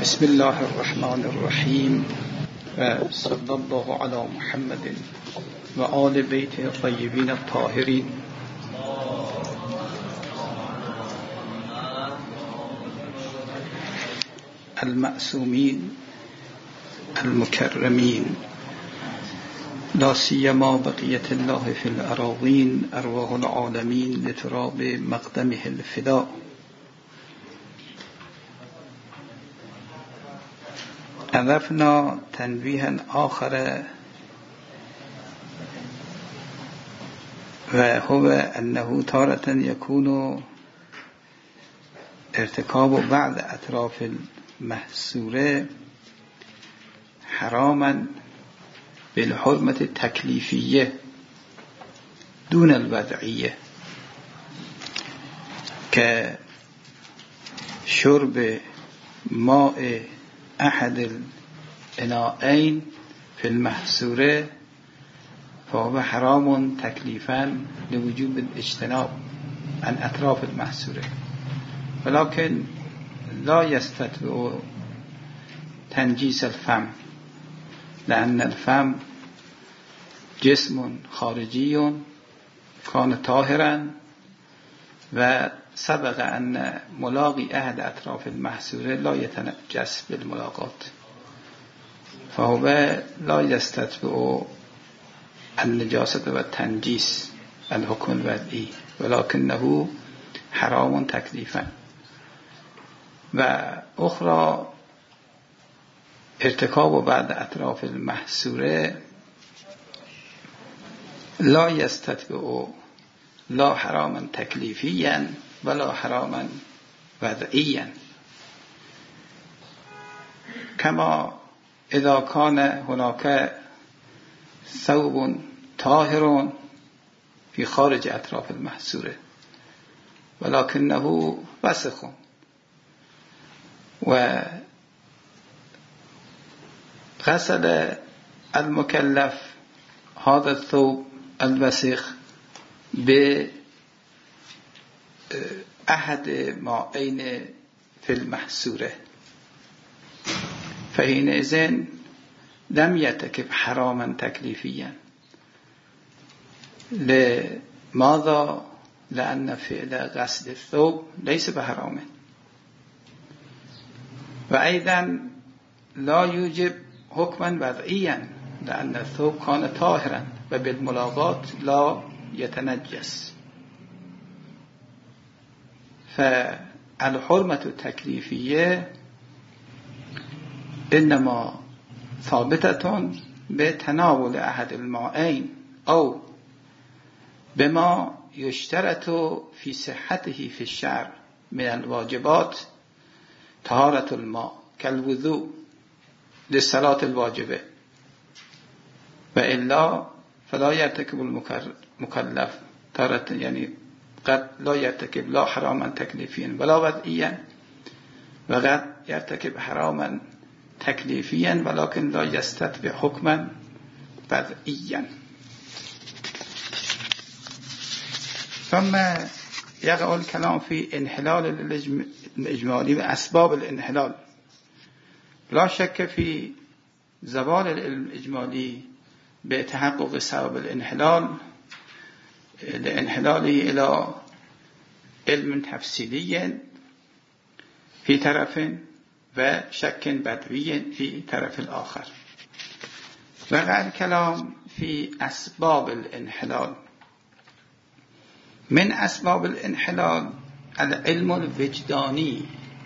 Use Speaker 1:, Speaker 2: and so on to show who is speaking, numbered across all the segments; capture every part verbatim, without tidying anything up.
Speaker 1: بسم الله الرحمن الرحیم و صلی الله علی محمد و آل بیت الطیبین الطاهرین. المعصومین المکرمین لا سیما بقیت الله فی الاراضین ارواح العالمین لتراب مقدمه الفداء. أضفنا تنبيها آخر وهو أنه تارة يكون ارتكاب بعض أطراف المحصورة حراما بالحرمة التكليفية دون الوضعية كشرب ماء أحد الإناءين في المحصورة فهو حرام تكليفا لوجوب الاجتناب عن أطراف المحصورة، ولكن لا يستتبع تنجيس الفم، لأن الفم جسم خارجي كان طاهرا، وسبق أن ملاقي أحد أطراف المحصورة لا يتنجس بالملاقات، فهو لا يستتبع النجاسة والتنجيس الحكم الوضعي، ولكنه حرام تكليفا. وأخرى ارتكاب بعض أطراف المحصورة لا يستتبع لا حراما تكليفيا ولا حراما وضعيا، كما إذا كان هناك ثوب طاهر في خارج أطراف المحصورة ولكنه وسخ، وغسل المكلف هذا الثوب الوسخ بأحد ماءين في المحصورة، فحينئذ لم يرتكب حراما تكليفيا. لماذا؟ لأن فعل غسل الثوب ليس بحرام، وأيضا لا يوجب حكما وضعيا، لأن الثوب كان طاهرا وبالملاقات لا يتنجس. فالحرمة التكليفية إنما ثابتة بتناول أحد الماءين أو بما يشترط في صحته في الشرع من الواجبات طهارة الماء كالوضوء للصلاة الواجبة، وإلا فلا يرتكب المكلف تارة، يعني قد لا يرتكب لا حراما تكليفيا ولا وضعيا، وقد يرتكب حراما تكليفيا ولكن لا يستتبع حكما وضعيا. ثم يقع الكلام في انحلال الإجمالي وأسباب الانحلال. لا شك في زوال الإجمالي بتحقق سبب الانحلال لانحلاله إلى علم تفصيلي في طرف وشك بدوي في طرف الآخر. وقع الكلام في أسباب الانحلال. من أسباب الانحلال العلم الوجداني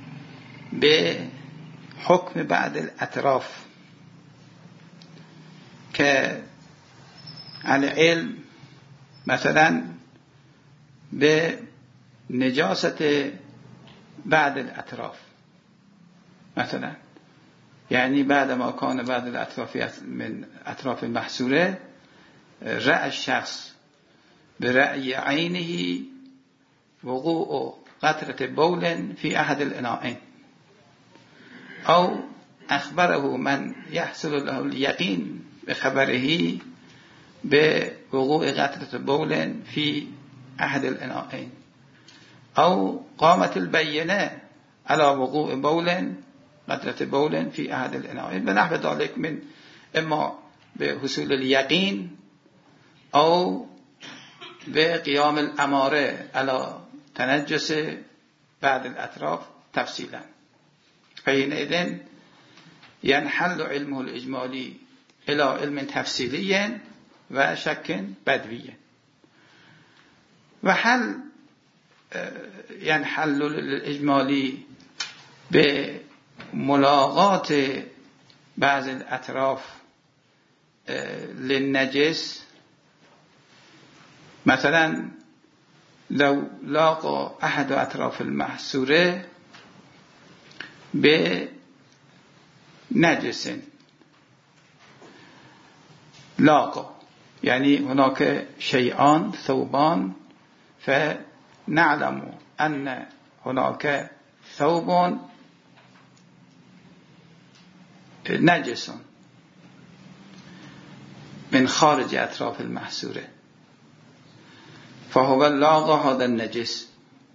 Speaker 1: بحكم بعض الأطراف، كالعلم مثلا بنجاسة بعض الأطراف، مثلا يعني بعدما كان بعض الأطراف من أطراف المحصورة رأى الشخص برأي عينه وقوع قطرة بول في أحد الإناءين، أو أخبره من يحصل له اليقين بخبره بوقوع قطرة بول في أحد الإناءين، أو قامت البينة على وقوع بول قطرة بول في أحد الإناءين بنحو ذلك من إما بحصول اليقين أو بقيام الأمارة على تنجس بعض الأطراف تفصيلا. فحينئذ ينحل علمه الإجمالي إلى علم تفصيلي وشك بدوي. وهل ينحل الإجمالي بملاقات بعض الأطراف للنجس؟ مثلا لو لاقى أحد أطراف المحصورة بنجس، لاقى يعني هناك شيئان ثوبان، فنعلم أن هناك ثوب نجس من خارج أطراف المحصورة، فهو لاقى هذا النجس،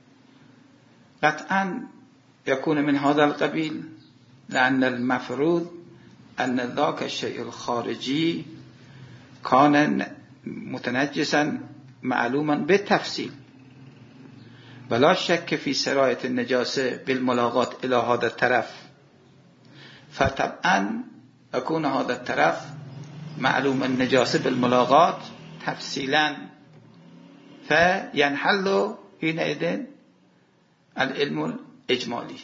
Speaker 1: قطعا يكون من هذا القبيل، لأن المفروض أن ذاك الشيء الخارجي كان متنجسا معلوما بالتفصيل، ولا شك في سراية النجاسة بالملاقات إلى هذا الطرف، فطبعا يكون هذا الطرف معلوم النجاسة بالملاقات تفصيلا، فينحل حينئذ العلم الإجمالي.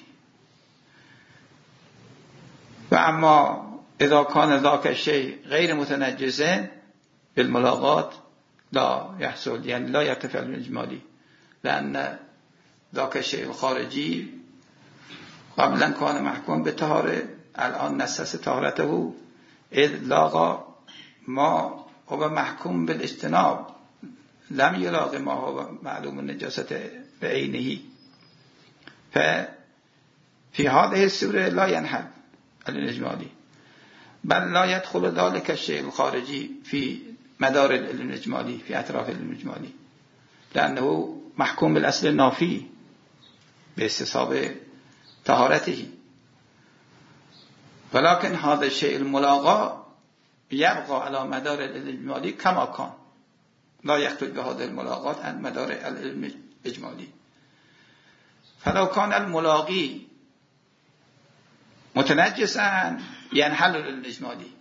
Speaker 1: وأما إذا كان ذاك الشيء غير متنجسا بالملاقات لا يحصل، يعني لا يرتفع الإجمالي، لأن ذاك الشيء الخارجي قبلا كان محكوم بالطهارة، الآن نسس طهارته، إذ لاقى ما هو محكوم بالاجتناب، لم يلاقي ما هو معلوم النجاسة بعينه، ففي هذه الصورة لا ينحل الإجمالي، بل لا يدخل ذلك الشيء الخارجي في مدار الإجمالي، في أطراف الإجمالي، لأنه محكوم بالأصل النافي باستصحاب طهارته. ولكن هذا الشيء الملاقى يبقى على مدار الإجمالي كما كان، لا يخرج بهذه الملاقات عن مدار الإجمالي. فلو كان الملاقي متنجسا ينحل الإجمالي.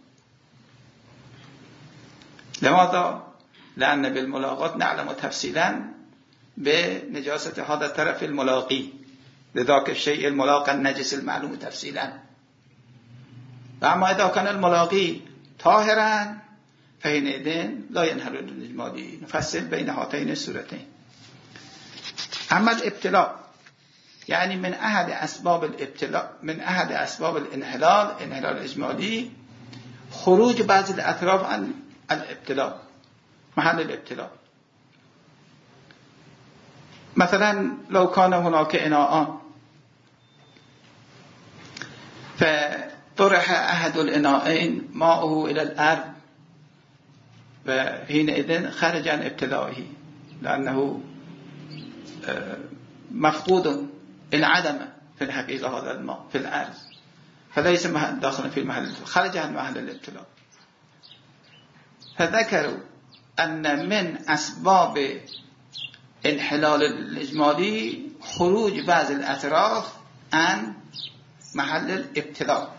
Speaker 1: لماذا؟ لأن بالملاقات نعلم تفصيلا بنجاسة هذا الطرف الملاقي لذاك الشيء الملاقى النجس المعلوم تفصيلا. أما إذا كان الملاقي طاهرا فحينئذ لا ينحل الإجمالي. نفصل بين هاتين الصورتين. أما الابتلاء يعني من أحد أسباب الابتلاء، من أحد أسباب الانحلال، انحلال الإجمالي، خروج بعض الأطراف عن الابتلاء، محل الابتلاء. مثلا لو كان هناك إناءان فطرح أحد الإناءين ماءه إلى الأرض، وحينئذ خرج عن ابتلائه لأنه مفقود، انعدم في الحقيقة هذا الماء في الأرض، فليس داخلا في المحل، خرج عن محل الابتلاء. فذكروا أن من أسباب انحلال الإجمالي خروج بعض الأطراف عن محل الابتلاء.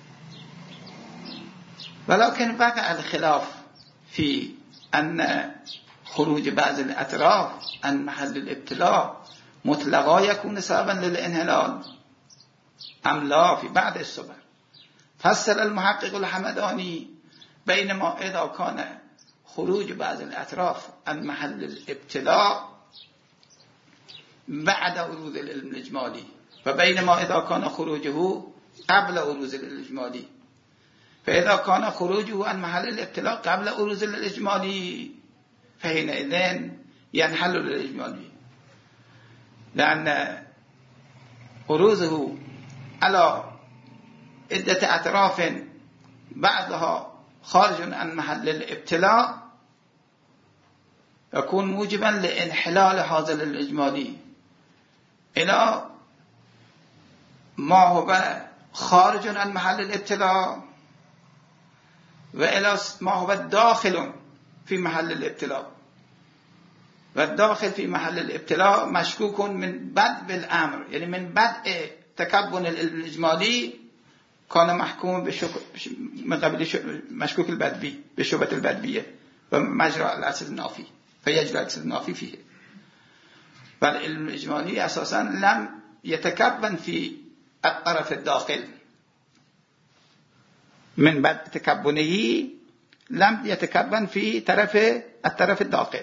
Speaker 1: ولكن وقع الخلاف في أن خروج بعض الأطراف عن محل الابتلاء مطلقا يكون سببا للانحلال أم لا في بعض الصور. فصل المحقق الحمداني بينما إذا كان خروج بعض الأطراف عن محل الابتلاء بعد ورود العلم الإجمالي، وبينما إذا كان خروجه قبل ورود الإجمالي. فإذا كان خروجه عن محل الابتلاء قبل ورود الإجمالي فحينئذ ينحل الإجمالي، لأن خروجه على عدة أطراف بعضها خارج عن محل الابتلاء يكون موجبا لانحلال هذا الإجمالي إلى ما هو خارج عن محل الابتلاء و الی ما هو داخل فی محل الابتلاء و داخل فی محل الابتلاء مشکوک من بدء بالامر، یعنی من بدء تکون الاجمالی کان محکوم به من قبل مشکوک البدوی به شبهة البدویه و مجرى الاصل النافی فیجرى الاصل النافی فیه. بل علم الاجمالی اساسا لم يتكون في الطرف الداخل من بعد تكونه لم يتكون في طرف الطرف الداخل.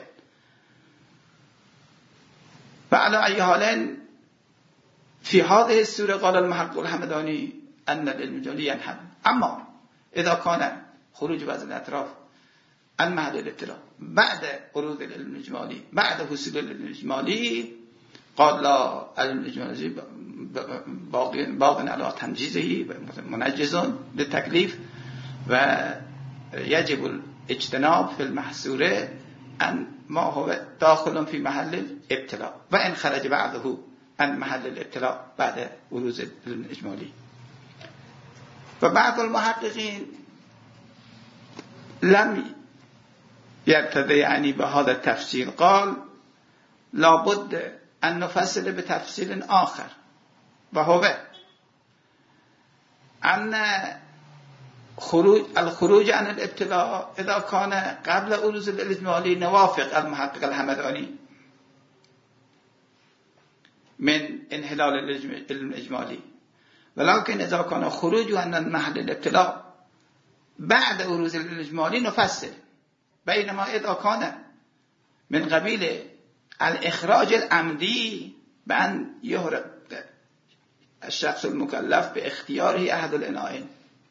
Speaker 1: وعلى أي حال في هذه السورة قال المحقق الحمداني أن العلم الإجمالي ينحل. أما إذا كان خروج بعض الأطراف عن محل الابتلاء بعد ورود العلم الإجمالي بعد حصول العلم الإجمالي قال لا، العلم الإجمالي باق على تنجيزه منجز للتكليف و يجب الاجتناب في المحصورة عن ما هو داخل في محل الابتلاء وإن خرج بعضه عن محل الابتلاء بعد ورود العلم الإجمالي. وبعض المحققين لم يرتضي يعني بهذا التفسير، قال لابد أن نفصل بتفصيل آخر، وهو أن خروج الخروج عن الابتلاء إذا كان قبل ورود الإجمالي نوافق المحقق الحمداني من انحلال الإجمالي، ولكن إذا كان خروج عن محل الابتلاء بعد ورود الإجمالي نفصل. بينما إذا كان من قبيل الإخراج العمدي بأن يهرب الشخص المكلف باختياره أحد الإناءين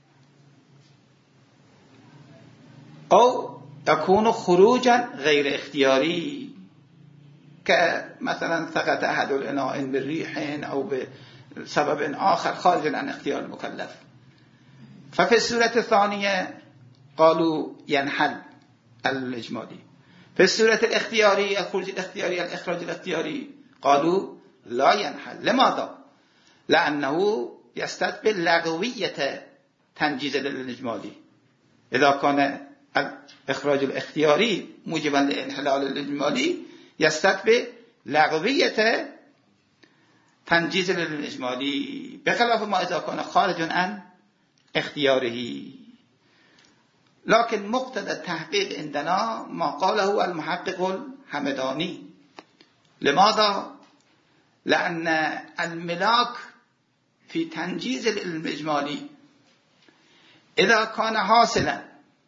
Speaker 1: أو يكون خروجا غير اختياري كمثلا سقط أحد الإناءين بالريح أو بسبب آخر خارج عن اختيار المكلف. ففي السورة الثانية قالوا ينحل الإجمالي. في السورة الاختياري الخروج الاختياري الإخراج الاختياري قالوا لا ينحل. لماذا؟ لأنه يستقبل لغوية تنجيز للإجمالي. إذا كان الإخراج الاختياري موجبا لانحلال الإجمالي يستقبل لغوية تنجيز للإجمالي، بخلاف ما إذا كان خارج عن اختياره. لكن مقتضى التحقيق عندنا ما قاله المحقق الحمداني. لماذا؟ لأن الملاك في تنجيز العلم الإجمالي إذا كان حاصلا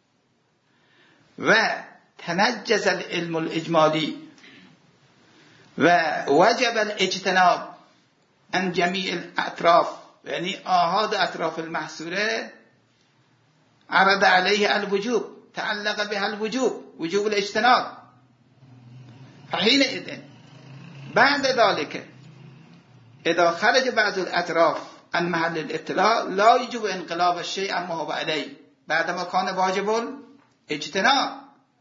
Speaker 1: وتنجز العلم الإجمالي ووجب الاجتناب عن جميع الأطراف، يعني آحاد أطراف المحصورة عرض عليه الوجوب، تعلق بها الوجوب، وجوب الاجتناب، فحينئذ بعد ذلك إذا خرج بعض الأطراف عن محل الابتلاء لا يجب انقلاب الشيء عما هو عليه بعدما كان واجب الاجتناب،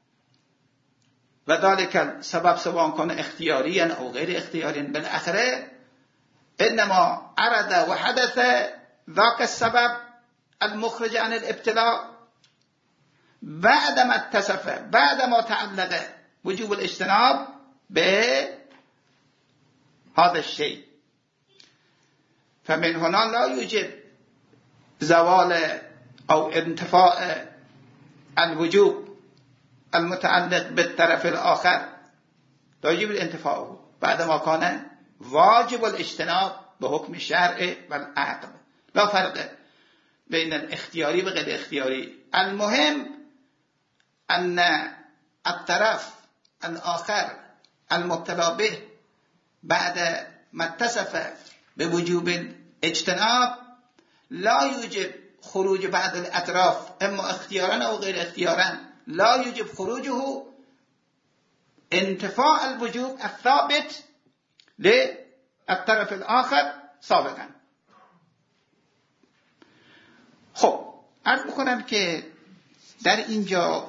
Speaker 1: وذلك السبب سواء كان اختياريا أو غير اختياريا بالآخرة إنما عرض وحدث ذاك السبب المخرج عن الابتلاء بعدما اتصف بعدما تعلق وجوب الاجتناب بهذا الشيء. فمن هنا لا يوجب زوال أو انتفاء الوجوب المتعلق بالطرف الآخر، لا يجب الانتفاء بعدما كان واجب الاجتناب بحكم الشرع والعقل. لا فرق بين الاختياري وغير الاختياري. المهم أن الطرف الآخر المبتلى به بعد ما اتصف بوجوب الاجتناب لا يوجب خروج بعض الأطراف إما اختيارا أو غير اختيارا، لا يوجب خروجه انتفاء الوجوب الثابت للطرف الآخر سابقا. خب عرض بکنم که در اینجا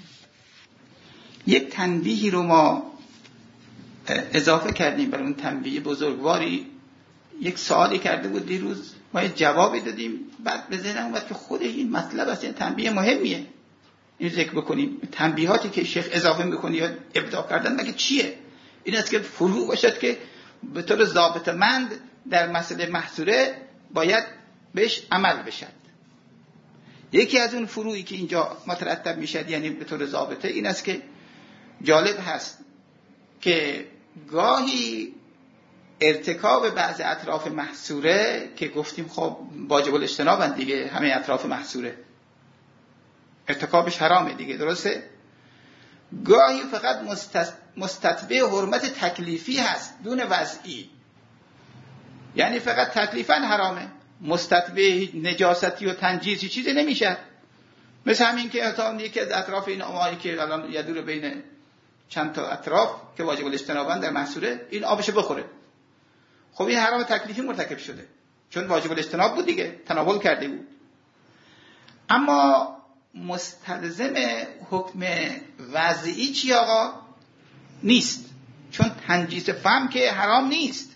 Speaker 1: یک تنبیهی رو ما اضافه کردیم بر اون تنبیه بزرگواری. یک سوالی کرده بود دیروز ما یه جوابی دادیم، بعد به ذهنم اومد که خود این مطلب اصلا تنبیه مهمیه این ذکر بکنیم. تنبیهاتی که شیخ اضافه میکنه یا ابداع کردن مگه چیه؟ این است که فروع باشد که به طور ضابطه‌مند در مسئله محصوره باید بهش عمل بشد. یکی از اون فروعی که اینجا مترتب میشد یعنی به طور ضابطه این است که جالب هست که گاهی ارتکاب بعض اطراف محصوره که گفتیم خب واجب الاجتنابن دیگه، همه اطراف محصوره ارتکابش حرامه دیگه، درسته؟ گاهی فقط مستتبع حرمت تکلیفی هست دون وضعی، یعنی فقط تکلیفاً حرامه، مستتبع نجاستی و تنجیسی چیزی نمیشه. مثل همین که احتمال یکی از اطراف این آمایی که الان یدور بین چند تا اطراف که واجب الاجتنابن در محصوره، این آبش بخوره، خب این حرام تکلیفی مرتکب شده چون واجب الاجتناب بود دیگه، تناول کرده بود. اما مستلزم حکم وضعی چی آقا؟ نیست، چون تنجیس فم که حرام نیست،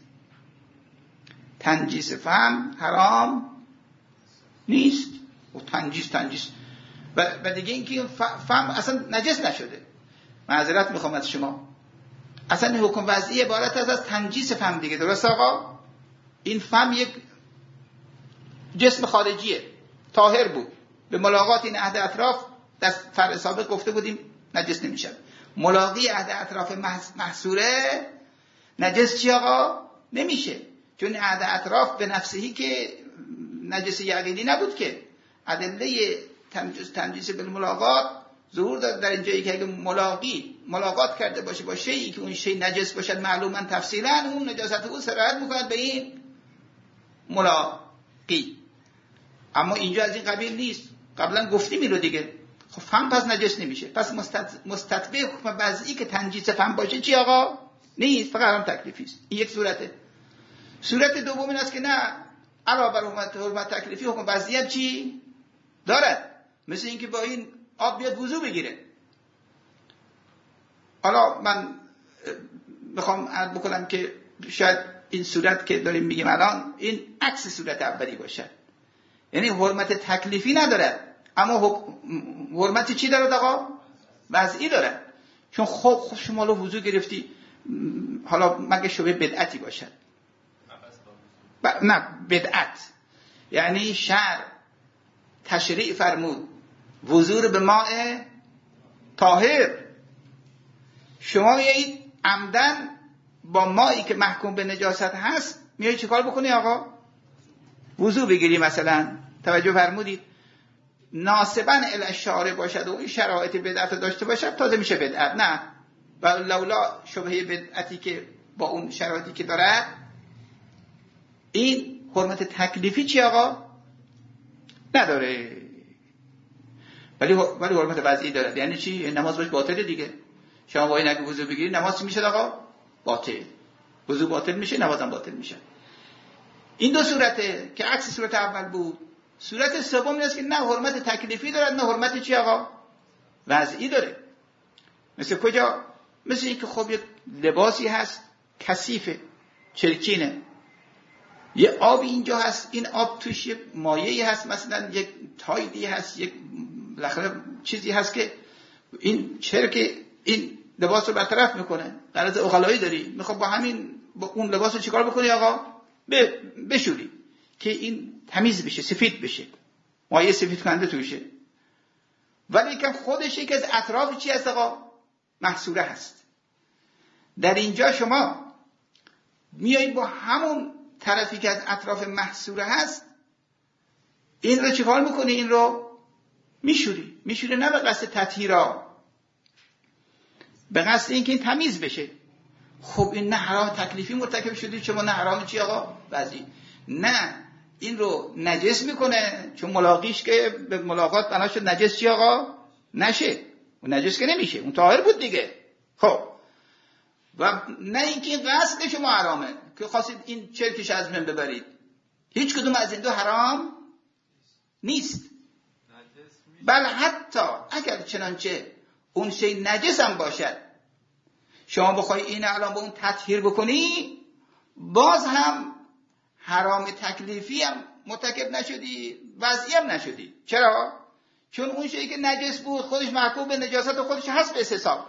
Speaker 1: تنجیس فم حرام نیست و تنجیس تنجیس و, و دیگه اینکه فم اصلا نجس نشده. معذرت میخوام از شما، اصلا حکم وضعی عبارت از از تنجیس فم دیگه، درست آقا؟ این فم یک جسم خارجیه، طاهر بود، به ملاقات این احد اطراف در فرع سابق گفته بودیم نجس نمیشه. ملاقی احد اطراف محصوره نجس چی آقا؟ نمیشه، چون احد اطراف به نفسهی که نجس یقینی نبود که ادله تنجیس بالملاقات ظهور داد در اینجایی که اگه ملاقی ملاقات کرده باشه با شیئی که اون شی نجس باشد معلوما تفصیلا، اون نجاست او سرایت میکند به این ملاقی. اما اینجا از این قبیل نیست، قبلا گفتیم این رو دیگه. خب فم پس نجس نمیشه، پس مستتبع حکم وضعی که تنجیس فم باشه چی آقا؟ نیست، فقط حرام تکلیفی است. این یک صورته. صورت دوم این است که نه، علاوه بر حکم حرمت تکلیفی حکم وضعی هم چی دارد، مثل اینکه با این آب بیاد وضو بگیره. حالا من میخوام عرض بکنم که شاید این صورت که داریم میگیم الان این عکس صورت اولی باشه، یعنی حرمت تکلیفی نداره اما حرمت چی داره آقا؟ وضعی داره. چون خب خب شما لو وضو گرفتی، حالا مگه شبه بدعتی باشه؟ ب... نه بدعت یعنی شرع تشریع فرمود وضو رو به ماء طاهر، شما یه عمدن با مایی که محکوم به نجاست هست میای چیکار بکنی آقا؟ وضو بگیری مثلا. توجه فرمودید؟ ناسباً الی الشارع باشد و این شرایط بدعت داشته باشد تازه میشه بدعت، نه و لولا شبهه بدعتی که با اون شرایطی که داره. این حرمت تکلیفی چی آقا؟ نداره، ولی ولی حرمت وضعی داره. یعنی چی؟ نماز باش باطله دیگه. شما وای نگه وضو بگیری نماز میشه آقا؟ باطل. وضو باطل میشه، نمازم باطل میشه. این دو صورته که عکس صورت اول بود. صورت سوم این است که نه حرمت تکلیفی داره نه حرمت چی آقا؟ وضعی داره. مثل کجا؟ مثل این که خب یک لباسی هست کثیفه، چرکینه، یه آبی اینجا هست، این آب توش یک مایه‌ای هست، مثلا یک تایلی هست، یک بالاخره چیزی هست که این چرک این لباس رو برطرف میکنه. غرض اغلایی داری، میخواد با همین با اون لباس رو چیکار بکنی آقا؟ بشوری که این تمیز بشه، سفید بشه، مایه سفید کننده توشه. ولی که خودش یک از اطراف چی هست آقا؟ محصوره هست. در اینجا شما میایید با همون طرفی که از اطراف محصوره هست این رو چیکار میکنی؟ این رو میشوری. میشوری نه به قصد تطهیرا، به قصد اینکه این تمیز بشه. خب این نه حرام تکلیفی مرتکب شدی شما، نه حرام چی آقا؟ وضعی. نه، این رو نجس میکنه، چون ملاقیش که به ملاقات بنا شد نجس چی آقا؟ نشه. اون نجس که نمیشه، اون طاهر بود دیگه. خب و نه اینکه این قصد شما حرامه که خواستید این چرکش از من ببرید. هیچ کدوم از این دو حرام نیست. بل حتی اگر چنانچه اون شی نجس هم باشد، شما بخوای این الان به اون تطهیر بکنی، باز هم حرام تکلیفی هم مرتکب نشدی، وضعی هم نشدی. چرا؟ چون اون شیئی که نجس بود خودش محکوم به نجاست خودش هست به استصحاب.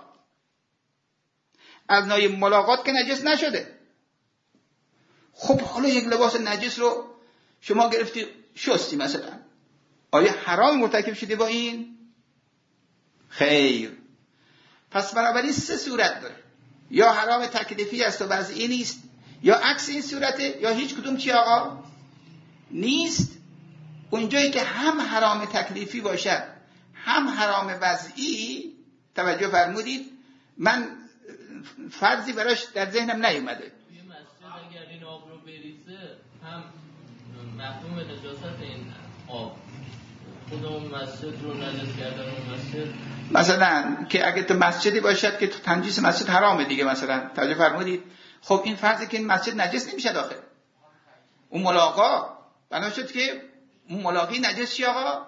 Speaker 1: از نوع ملاقات که نجس نشده. خب حالا یک لباس نجس رو شما گرفتی شستی مثلا، آیا حرام مرتکب شدی با این؟ خیر. پس بنابراین سه صورت داره، یا حرام تکلیفی است و وضعی نیست، یا عکس این صورته، یا هیچ کدوم چی آقا نیست. اونجایی که هم حرام تکلیفی باشد هم حرام وضعی، توجه فرمودید، من فرضی براش در ذهنم نیومده.
Speaker 2: توی مسجد اگر این آب رو بریزه هم محکوم نجاست این آب، خود اون مسجد رو نجس کردن اون مسجد. مثلا
Speaker 1: که اگه تو مسجدی باشد که تو تنجیس مسجد حرامه دیگه، مثلا توجه فرمودید. خب این فرضی که این مسجد نجس نمیشه داخل اون ملاقا، بنا شد که اون ملاقی نجس چی آقا؟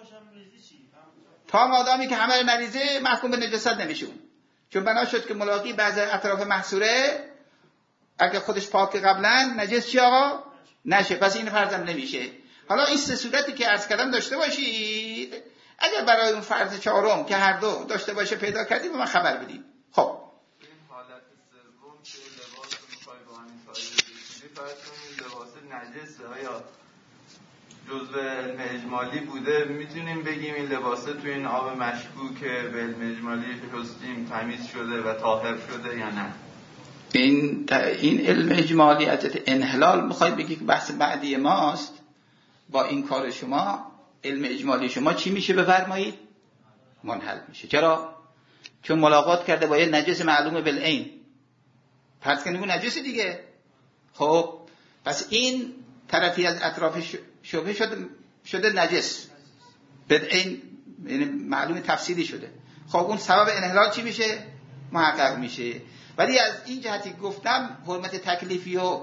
Speaker 1: تا مادامی که همه نریزه محکوم به نجاست نمیشه اون، چون بنا شد که ملاقی بعض اطراف محصوره اگه خودش پاک قبلا نجس چی آقا نشه، پس این فرضم نمیشه. حالا این سه صورتی که عرض کردم داشته باشید، اگر برای اون فرض چهارم که هر دو داشته باشه پیدا کردید به من خبر بدید. خب
Speaker 3: این حالت سوم که لباس رو میخوای با همین سایه بشیدی، فرض کنید لباس نجسه، آیا جزء علم اجمالی بوده؟ میتونیم بگیم این لباسه توی این آب مشکوک به علم اجمالی شستیم تمیز شده و طاهر شده یا نه؟
Speaker 1: این این علم اجمالی از انحلال میخواید بگی که بحث بعدی ماست. با این کار شما علم اجمالی شما چی میشه بفرمایید؟ منحل میشه. چرا؟ چون ملاقات کرده با یه نجس معلوم بالعین، پس کنیم اون نجس دیگه. خب پس این طرفی از اطراف شبهه شده شده نجس بالعین، یعنی معلوم تفصیلی شده. خب اون سبب انحلال چی میشه؟ محقق میشه. ولی از این جهتی گفتم حرمت تکلیفی و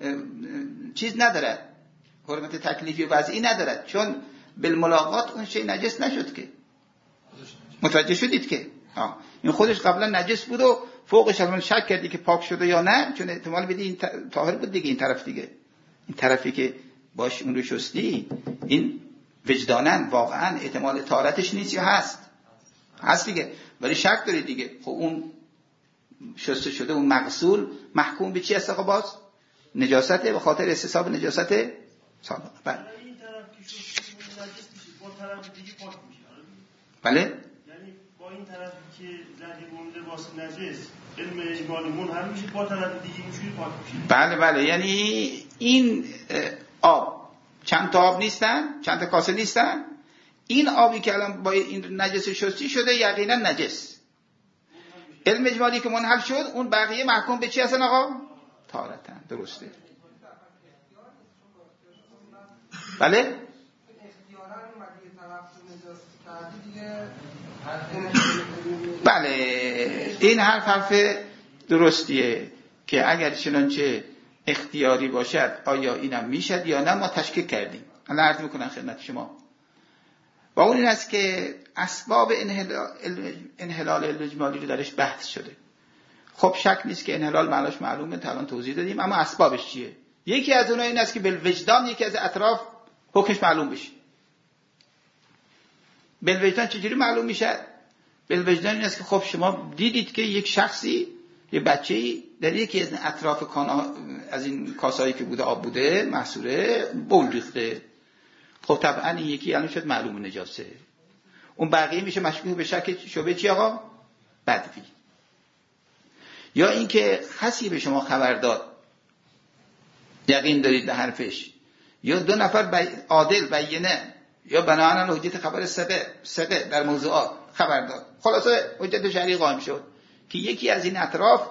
Speaker 1: چیز نداره، حرمت تکلیفی و وضعی ندارد، چون بالملاقات اون شی نجس نشد که. متوجه شدید که آه. این خودش قبلا نجس بود و فوقش الان شک کردی که پاک شده یا نه، چون احتمال بدی این طاهر بود دیگه. این طرف دیگه، این طرفی که باش اون رو شستی، این وجدانن واقعا احتمال طهارتش نیست یا هست؟ هست دیگه، ولی شک داری دیگه. خب اون شسته شده، اون مغسول محکوم به چی هست آقا؟ باز نجاسته، به خاطر استصحاب نجاست سابقه. بله
Speaker 4: این طرف که شسته نجس میشه، با طرف دیگه پاک میشه.
Speaker 1: بله
Speaker 4: یعنی با این طرفی که زدی مونده واسه نجس علم اجمالی منحل میشه، با طرف دیگه میشه پاک میشه.
Speaker 1: بله بله، یعنی این آب چند تا آب نیستن، چند تا کاسه نیستن، این آبی که الان با این نجس شستی شده یقینا نجس. علم اجمالی که منحل شد، اون بقیه محکوم به چی هستن آقا؟ طهارتن. درسته. بله بله، این حرف حرف درستیه که اگر چنانچه اختیاری باشد آیا اینم میشد یا نه، ما تشکیک کردیم. الان عرض میکنم خدمت شما. و اون این است که اسباب انحلال اجمالی رو درش بحث شده. خب شک نیست که انحلال معناش معلومه، تا الان توضیح دادیم، اما اسبابش چیه؟ یکی از اونها این است که بالوجدان یکی از اطراف حکمش معلوم بشه. بالوجدان چجوری معلوم میشه؟ بالوجدان این است که خب شما دیدید که یک شخصی، یه بچه‌ای در یکی از اطراف کانا از این کاسایی که بوده آب بوده محصوره بول ریخته. خب طبعا این یکی الان شد معلوم نجاسه، اون بقیه میشه مشکوک به شک شبهه چی آقا؟ بدوی. یا اینکه کسی به شما خبر داد یقین دارید به حرفش، یا دو نفر بی... عادل بینه یا بناهن علی حجت خبر ثقه ثقه در موضوعات خبر داد، خلاصه حجت شرعی قائم شد که یکی از این اطراف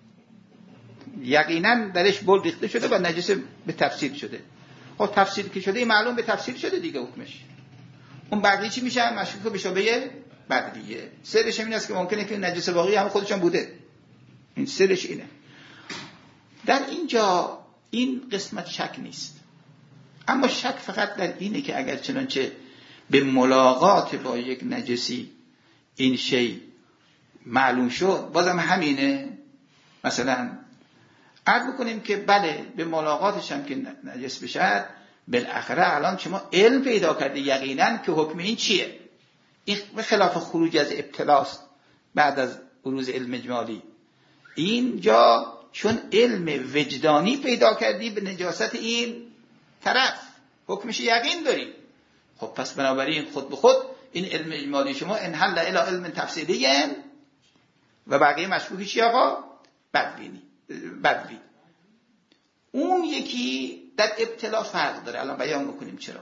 Speaker 1: یقینا درش بول ریخته شده و نجس به تفسیر شده. خب تفسیر که شده معلوم به تفسیر شده دیگه حکمش. اون بقیه چی میشن؟ مشکوک به شبهه بدویه. سرش این است که ممکنه که نجس واقعی هم خودشون بوده. این سرش اینه. در اینجا این قسمت شک نیست، اما شک فقط در اینه که اگر چنانچه به ملاقات با یک نجسی این شی معلوم شد بازم همینه. مثلا عرض بکنیم که بله به ملاقاتش هم که نجس بشد بالاخره الان شما علم پیدا کردی یقینا که حکم این چیه. این به خلاف خروج از ابتلاست بعد از بروز علم اجمالی. اینجا چون علم وجدانی پیدا کردی به نجاست این طرف، حکمش یقین داری. خب پس بنابراین خود به خود این علم اجمالی شما انحل الی علم تفصیلی و بقیه مشبوهی چی آقا؟ بدبینی بدبین. اون یکی در ابتلا فرق داره. الان بیان بکنیم چرا.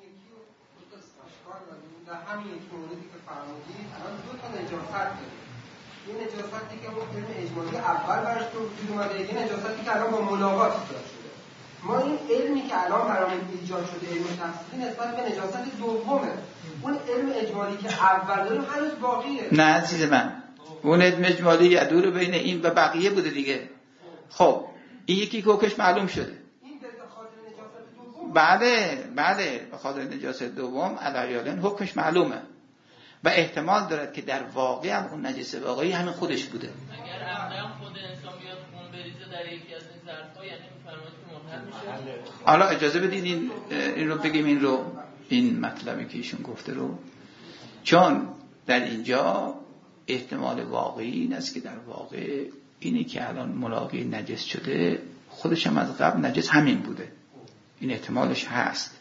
Speaker 5: در همین یک موردی که فرمودید الان دو تا نجاست داره. این نجاستی که حکم اجمالی اول برش تو وجود اومده، این نجاستی که الان با ملاقات ایجاد شده. ما این علمی که الان برامون ایجاد شده علم تفصیلی نسبت به نجاست دومه. اون علم اجمالی که اول داره هنوز باقیه.
Speaker 1: نه عزیز من، اون علم اجمالی یدور بین این و بقیه بوده دیگه. خب این یکی که حکمش معلوم شده.
Speaker 5: این به خاطر نجاست دوم.
Speaker 1: بله بله به خاطر نجاست دوم علیالن حکمش معلومه و احتمال دارد که در واقع هم اون نجس واقعی همین خودش بوده.
Speaker 2: اگر عمدن خود انسان بیاد خون بریزه در یکی از این ظرف‌ها، یعنی می‌فرمایید که منحل میشه.
Speaker 1: حالا اجازه بدین این این رو بگیم، این رو این مطلبی که ایشون گفته رو، چون در اینجا احتمال واقعی این است که در واقع اینی که الان ملاقی نجس شده خودش هم از قبل نجس همین بوده. این احتمالش هست.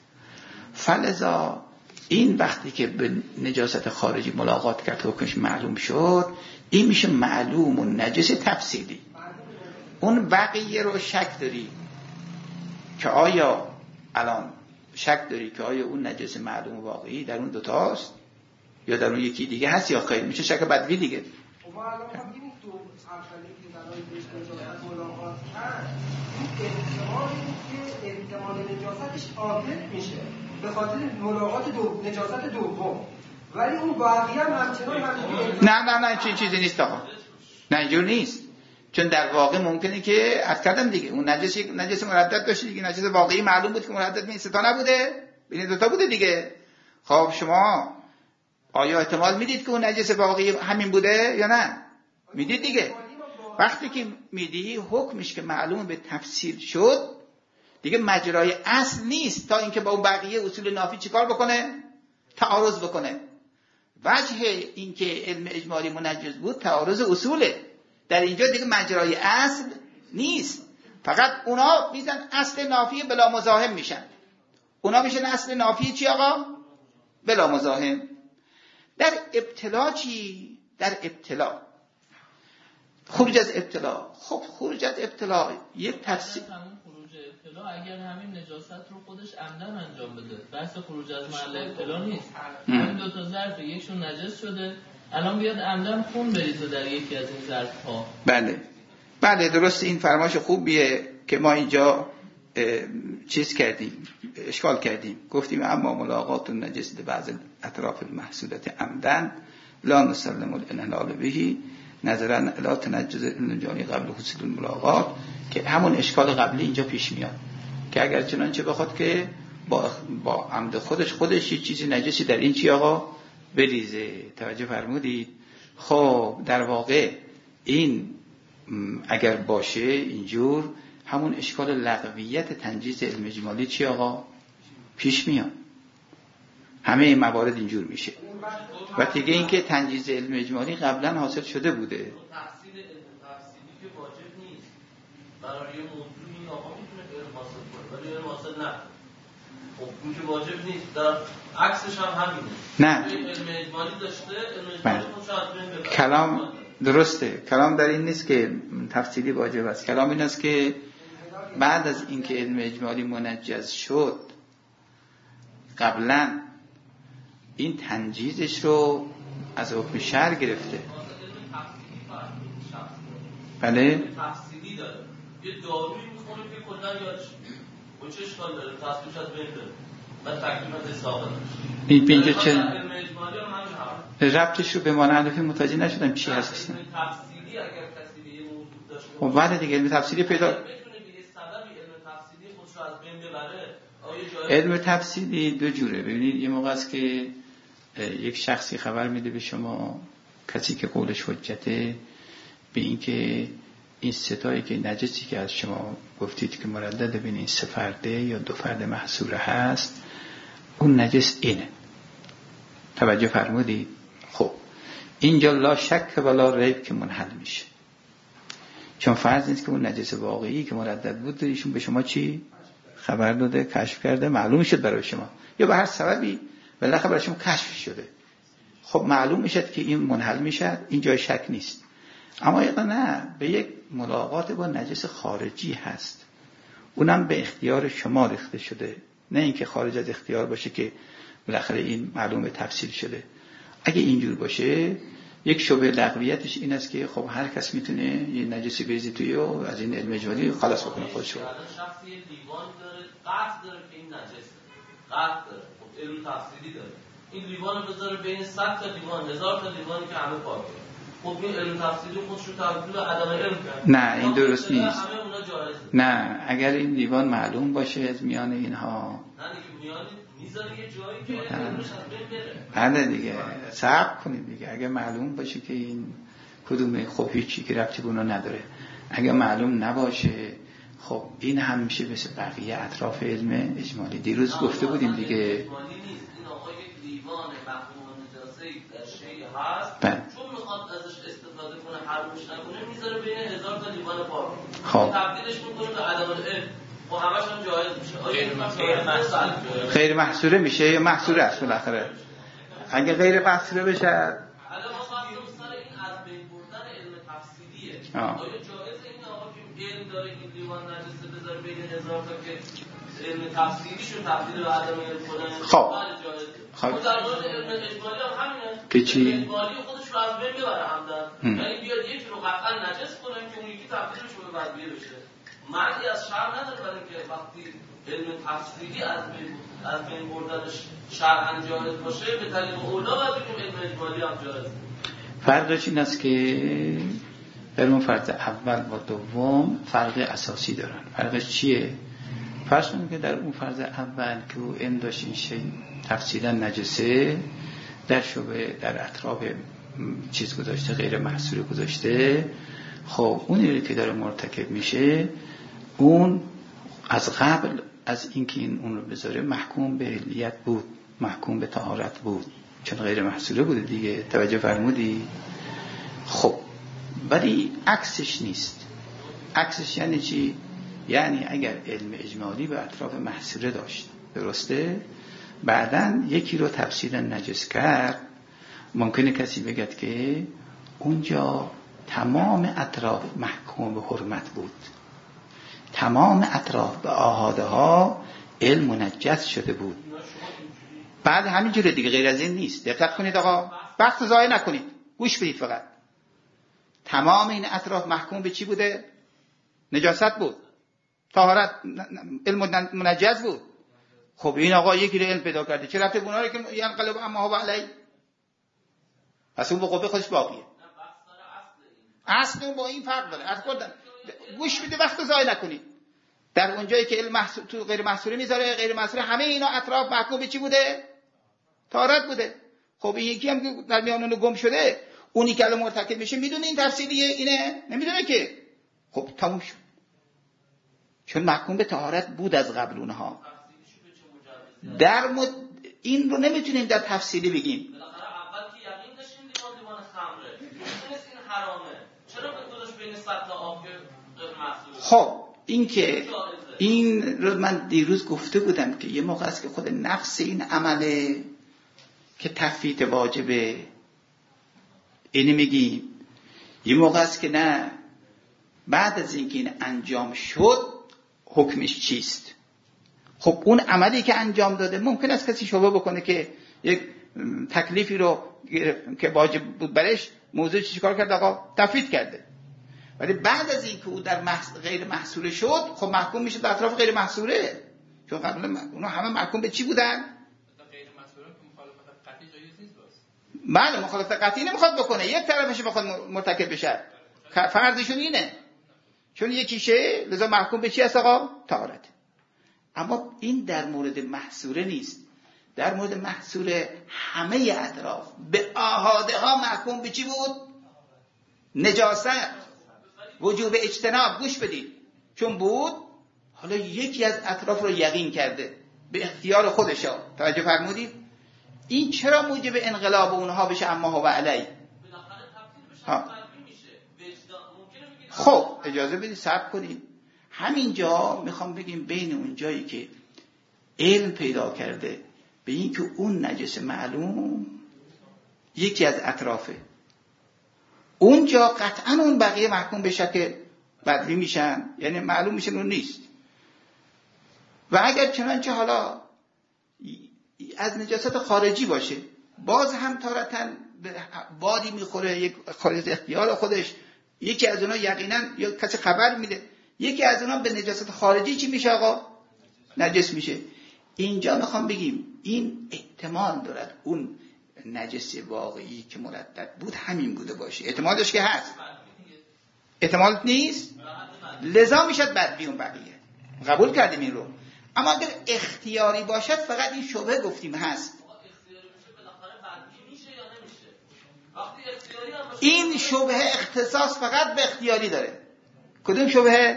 Speaker 1: فلذا این وقتی که به نجاست خارجی ملاقات کرد حکمش معلوم شد، این میشه معلوم و نجس تفصیلی. اون بقیه رو شک داری که آیا الان شک داری که آیا اون نجس معلوم و واقعی در اون دوتاست یا در اون یکی دیگه هست یا خیر، میشه شک بدوی دیگه.
Speaker 5: ما الان می‌بینیم تو اولی که برای بهش نجاست ملاقات کرد، این احتمالی که احتمال نجاستش عادل میشه به خاطر ملاقات دو نجاست دوم، ولی اون باقی هم همچنان همچنان.
Speaker 1: نه نه نه چیزی چیزی نیست آقا، نه اینجور نیست. چون در واقع ممکنه که عرض کردم دیگه اون نجس نجس مردد داشته دیگه، نجس واقعی معلوم بود که مردد این ستا نبوده، ببین دو تا بوده دیگه. خب شما آیا احتمال میدید که اون نجس واقعی همین بوده یا نه؟ میدید دیگه. وقتی که میدی حکمش که معلوم به تفصیل شد دیگه مجرای اصل نیست تا اینکه با اون بقیه اصول نافی چیکار بکنه؟ تعارض بکنه. وجه اینکه علم اجمالی منجز بود تعارض اصوله. در اینجا دیگه مجرای اصل نیست، فقط اونا میزن اصل نافی بلا مزاحم میشن. اونا میشن اصل نافی چی آقا؟ بلا مزاحم. در ابتلا چی؟ در ابتلا خروج از ابتلا. خب خروج از ابتلا یک تفسیر
Speaker 2: اگر همین نجاست رو خودش عمدن انجام بده، بحث خروج از محل ابتلا نیست. همین دو تا ظرف یکشون نجس شده، الان بیاد عمدن خون بریزه در یکی از این ظرف ها.
Speaker 1: بله بله درست. این فرمایش خوبیه که ما اینجا چیز کردیم، اشکال کردیم، گفتیم اما ملاقات النجس بعض اطراف المحصولات عمدن لا نسلم الانحلال بهی نظرا الی تنجز النجامی قبل حصول الملاقات، که همون اشکال قبلی اینجا پیش میاد که اگر چنانچه بخواد که با با عمد خودش خودش یه چیزی نجسی در این چی آقا بریزه. توجه فرمودید؟ خب در واقع این اگر باشه اینجور همون اشکال لغویت تنجیز علم اجمالی چی آقا پیش میاد. همه این موارد اینجور میشه. و دیگه این که تنجیز علم اجمالی قبلا حاصل شده بوده.
Speaker 2: تفصیل علم تفصیلی که واجب نیست برای یه موضوع این آقا میتونه علم حاصل کنه ولی علم حاصل نه. خب این که واجب نیست، در عکسش هم همینه.
Speaker 1: نه
Speaker 2: علم اجمالی داشته، علم اجمالی خود شاید بین ببره.
Speaker 1: کلام درسته. کلام در این نیست که تفصیلی واجب است. کلام این است که بعد از اینکه علم اجمالی منجز شد قبلا این تنجیزش رو از حکم شرع گرفته. بله
Speaker 2: تفصیلی داره. یه دارویی میخونه که کلا یادش اون چه اشکال داره؟ تصویرش از بین بره. بعد تکلیف از حساب
Speaker 1: این اینجا چه
Speaker 2: علم اجمالی هم همین
Speaker 1: ربطش رو به مانع متوجه نشدم چی هست اصلا.
Speaker 2: تفصیلی اگر کسی به یه موضوع داشته
Speaker 1: خب بعد دیگه علم تفصیلی پیدا
Speaker 2: بتونه به یه سببی علم تفصیلی خودش رو از بین ببره.
Speaker 1: علم تفصیلی دو جوره. ببینید یه موقع است که یک شخصی خبر میده به شما، کسی که قولش حجته، به این که این ستایی که نجسی که از شما گفتید که مردد بین این سه فرده یا دو فرد محصوره هست، اون نجس اینه. توجه فرمودید؟ خب اینجا لا شک ولا ریب که منحل میشه، چون فرض نیست که اون نجس واقعی که مردد بود ایشون به شما چی خبر داده، کشف کرده، معلوم شد برای شما، یا به هر سببی بالاخره برای شما کشف شده. خب معلوم میشد که این منحل میشد، این جای شک نیست. اما یا نه، به یک ملاقات با نجس خارجی هست، اونم به اختیار شما ریخته شده، نه اینکه خارج از اختیار باشه که بالاخره این معلومه تفصیل شده. اگه اینجور باشه یک شبه لغویتش این است که خب هر کس میتونه یه نجسی بریزه توی و از این علم اجمالی خلاص بکنه خودشو.
Speaker 6: شخصی لیوان داره، قطع داره که این نجسه، قطع داره، خب علم تفصیلی داره. این لیوان رو بذاره بین صد تا لیوان، هزار تا لیوانی که همه پاکه، خب این علم تفصیلی خودش رو تبدیل به عدم علم کرد.
Speaker 1: نه این درست نیست.
Speaker 6: همه اونا جایزه.
Speaker 1: نه اگر این لیوان معلوم باشه از میان اینها،
Speaker 6: نه دیگه میان میذاره یه جایی که علمش از بین بره.
Speaker 1: بله دیگه صبر کنید دیگه. اگه معلوم باشه که این کدومه، خب هیچی که ربطی به اونا نداره. اگه معلوم نباشه خب این هم میشه مثل بقیه اطراف علم اجمالی. دیروز گفته بودیم دیگه.
Speaker 6: اجمالی نیست. این آقا یک لیوان مفهوم نجاسی در شیء هست.
Speaker 1: بله.
Speaker 6: چون میخواد ازش استفاده کنه، حرامش نکنه، میذاره بین هزار تا لیوان پاک.
Speaker 1: خب
Speaker 6: تبدیلش میکنه به عدم العلم. و همش هم جایز میشه. آیا
Speaker 1: غیر محصوره میشه یا محصوره است بالاخره؟ اگه غیر محصوره بشه
Speaker 6: حالا ما خواستیم سر این از بین بردن علم تفصیلیه. آیا جایز این آقا که علم داره این لیوان نجسه بذاره بین هزار تا که علم تفصیلیشون تبدیل به عدم علم کنه؟
Speaker 1: خب
Speaker 6: خب در مورد علم اجمالی هم همینه
Speaker 1: که چی؟
Speaker 6: علم اجمالی خودش رو از بین ببره عمدن، یعنی بیاد یکی رو قطعا نجس کنه که اون یکی تبدیلش به بدویه بشه. معنی از شرع نداره، برای که وقتی علم تفصیلی از بین از بین بردنش شرعاً جایز باشه، به طریق اولا باید بگیم علم اجمالی هم جایز.
Speaker 1: فرقش این است که علم فرض اول و دوم فرق اساسی دارن. فرقش چیه؟ فرض کنیم که در اون فرض اول که او علم داشت این شی تفصیلا نجسه، در شبه در اطراف چیز گذاشته، غیر محصور گذاشته، خب اونی که داره مرتکب میشه اون از قبل از اینکه این اون رو بذاره محکوم به علیت بود، محکوم به طهارت بود، چون غیر محصوله بوده دیگه. توجه فرمودی؟ خب ولی عکسش نیست. عکسش یعنی چی؟ یعنی اگر علم اجمالی به اطراف محصوله داشت، درسته؟ بعدن یکی رو تفصیلا نجس کرد، ممکنه کسی بگد که اونجا تمام اطراف محکوم به حرمت بود، تمام اطراف به آحاده ها علم منجس شده بود. بعد همین جوره دیگه، غیر از این نیست. دقت کنید آقا، وقت ضایع نکنید، گوش بدید فقط. تمام این اطراف محکوم به چی بوده؟ نجاست بود، طهارت، علم منجس بود. خب این آقا یکی رو علم پیدا کرده، چه رفته بونه رو که ینقلب اما هو علی؟ پس اون به قوه خودش باقیه. اصل اون با این فرق داره. از کردن گوش بده، وقت ضایع نکنید. در اونجایی که علم محصول تو غیر محصوله میذاره، غیر محصوله همه اینا اطراف محکوم به چی بوده؟ طهارت بوده. خب این یکی هم که در میان اون گم شده، اونی که الان مرتکب میشه میدونه این تفصیلیه، اینه نمیدونه که. خب تموم شد، چون محکوم به طهارت بود از قبل اونها. در مد... این رو نمیتونیم در تفصیلی بگیم.
Speaker 6: بالاخره اول که یقین داشتیم لیوان لیوان خمره، میدونست این حرامه، چرا به گذاشت بین صد تا آب غیر محصول؟
Speaker 1: خب این که این رو من دیروز گفته بودم که یه موقع است که خود نفس این عمله که تفویت واجبه، اینی میگیم. یه موقع است که نه، بعد از اینکه این انجام شد حکمش چیست. خب اون عملی که انجام داده ممکن است کسی شبهه بکنه که یک تکلیفی رو که واجب بود برش موضوع چیکار کرد؟ آقا تفویت کرده. ولی بعد از اینکه او در محص... غیر محصوله شد، خب محکوم میشه به اطراف غیر محصوله، چون قبلا اونا همه محکوم به چی بودن؟
Speaker 2: غیر محصوله که مخالفت قطعی جایز نیست. باز
Speaker 1: بله مخالفت قطعی نمیخواد بکنه، یک طرفش بخواد مرتکب بشه، فرضشون اینه، چون یکیشه لذا محکوم به چی است آقا؟ طهارت. اما این در مورد محصوره نیست. در مورد محصوره همه اطراف به آحاده ها محکوم به چی بود؟ نجاست. وجوب اجتناب، گوش بدید، چون بود حالا یکی از اطراف رو یقین کرده به اختیار خودشا. توجه فرمودید؟ این چرا موجب انقلاب اونها بشه اما هو علی؟ ها. خب اجازه بدید صبر کنید. همینجا میخوام بگیم بین اون جایی که علم پیدا کرده به این که اون نجس معلوم یکی از اطرافه، اونجا قطعا اون بقیه محکوم به شک بدوی میشن، یعنی معلوم میشه اون نیست. و اگر چنانچه حالا از نجاست خارجی باشه باز هم تارتاً بادی میخوره، یک خارج اختیار خودش، یکی از اونا یقینا یا کسی خبر میده، یکی از اونا به نجاست خارجی چی میشه آقا؟ نجس میشه. اینجا میخوام بگیم این احتمال دارد اون نجس واقعی که مردد بود همین بوده باشه، احتمالش که هست، احتمال نیست، لذا میشد بدبی اون بقیه. قبول کردیم این رو. اما اگر اختیاری باشد فقط این شبهه گفتیم هست. این شبهه اختصاص فقط به اختیاری داره. کدوم شبهه؟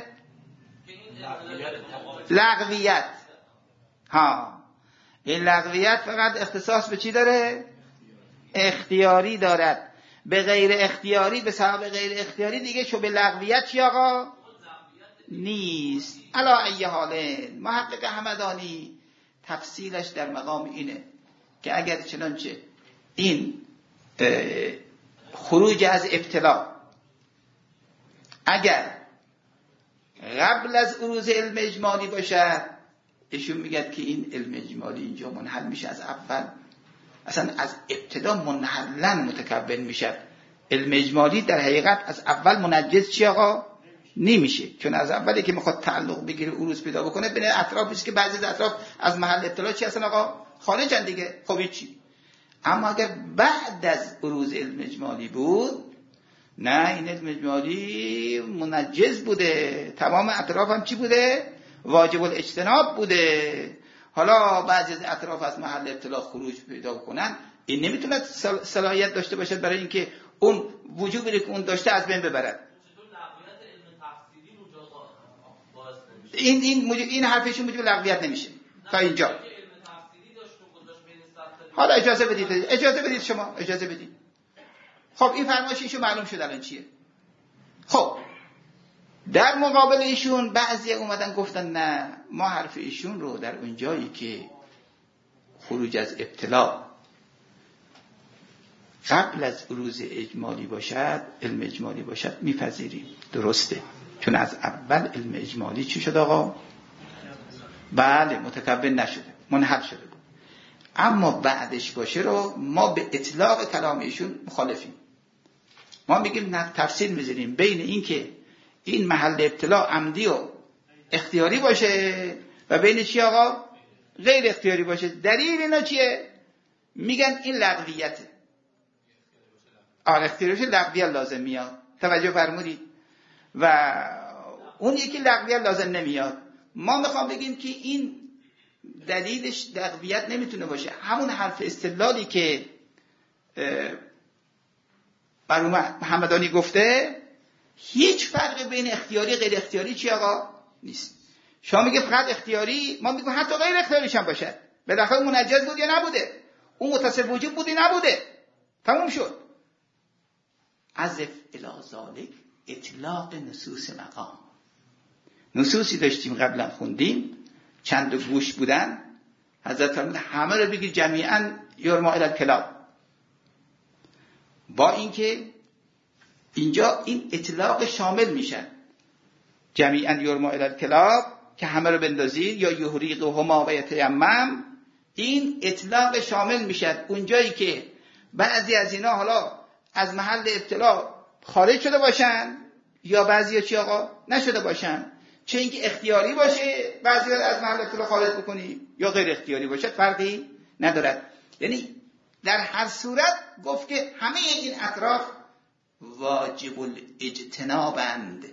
Speaker 1: لغویت. ها، این لغویت فقط اختصاص به چی داره؟ اختیاری دارد. به غیر اختیاری، به سبب غیر اختیاری دیگه شبهه لغویت چی آقا؟ نیست. علا ای حاله محقق همدانی تفصیلش در مقام اینه که اگر چنانچه این خروج از ابتلا اگر قبل از عروض علم اجمالی باشد، ایشون میگه که این علم اجمالی اینجا منحل میشه از اول، اصلا از ابتدا منحلن متکون میشه. علم اجمالی در حقیقت از اول منجز چی آقا؟ نمیشه، چون از اولی که میخواد تعلق بگیره عروض پیدا بکنه بین اطرافی است که بعضی از اطراف از محل ابتلا چی هستن آقا؟ خارجن دیگه. خب چی؟ اما اگر بعد از عروض علم اجمالی بود، نه، این علم اجمالی منجز بوده، تمام اطراف هم چی بوده؟ واجب الاجتناب بوده. حالا بعضی از اطراف از محل ابتلا خروج پیدا بکنن، این نمیتونه صلاحیت داشته باشد برای اینکه اون وجوبی که اون داشته از بین ببرد. این این موجب این حرفشون موجب لغویت نمیشه تا اینجا. حالا اجازه بدید اجازه بدید شما اجازه بدید. خب این فرمایش ایشون معلوم شد الان چیه. خب در مقابل ایشون بعضی اومدن گفتن نه، ما حرف ایشون رو در اون جایی که خروج از ابتلا قبل از عروض اجمالی باشد، علم اجمالی باشد، میپذیریم. درسته، چون از اول علم اجمالی چی شد آقا؟ بله، متکون نشده، منحل شده بود. اما بعدش باشه رو ما به اطلاق کلام ایشون مخالفیم. ما میگیم نه، تفصیل میذاریم بین این که این محل ابتلا عمدی و اختیاری باشه و بین چی آقا؟ غیر اختیاری باشه. دلیل اینا چیه؟ میگن این لغویته. آره، اختیاری باشه لغویت لازم میاد. توجه فرمودید؟ و اون یکی لغویت لازم نمیاد. ما میخوام بگیم که این دلیلش لغویت نمیتونه باشه. همون حرف استدلالی که برای محمدانی گفته، هیچ فرق بین اختیاری غیر اختیاری چی آقا؟ نیست. شما میگه فقط اختیاری، ما میگیم حتی غیر اختیاریش هم باشه. بالاخره منجز بود یا نبوده؟ اون متصف وجود بودی نبوده؟ تموم شد. عزف الی ذالک اطلاق نصوص مقام. نصوصی داشتیم قبلا خوندیم، چند گوش بودن، حضرت فرمود همه رو بگیر جمیعاً یرما الی الکلاب. با اینکه اینجا این اطلاق شامل میشن، جمیعاً یرما الی الکلاب که همه رو بندازید، یا یحریقهما و یتیمم، این اطلاق شامل میشد اونجایی که بعضی از اینا حالا از محل ابتلا خارج شده باشن یا بعضی ها چی آقا نشده باشن. چه اینکه اختیاری باشه بعضی ها از محل ابتلا خارج بکنی یا غیر اختیاری باشه، فرقی ندارد. یعنی در هر صورت گفت که همه این اطراف واجب الاجتنابند.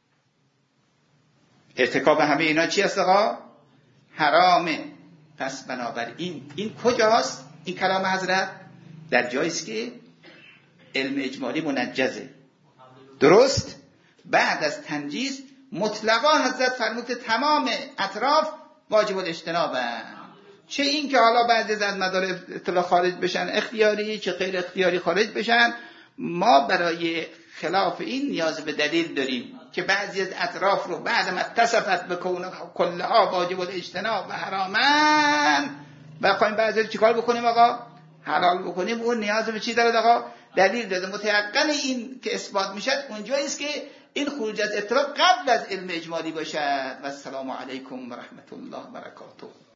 Speaker 1: ارتکاب همه اینا چی است آقا؟ حرامه. پس بنابراین این کجاست؟ این کلام حضرت در جایی است که علم اجمالی منجزه. درست؟ بعد از تنجیس مطلقا حضرت فرمود تمام اطراف واجب الاجتنابه. چه این که حالا بعضی از مدار اطلاع خارج بشن اختیاری، چه غیر اختیاری خارج بشن، ما برای خلاف این نیاز به دلیل داریم که بعضی از اطراف رو بعد ما اتصفت بکون کلها واجب الاجتناب و حرامن بخوایم بعضی رو چیکار بکنیم آقا؟ حلال بکنیم. اون نیاز به چی داره آقا؟ دلیل داره. متيقن این که اثبات میشد اونجایی است که این خروج از اطلاع قبل از علم اجمالی باشد. و السلام علیکم و رحمت الله و برکاته.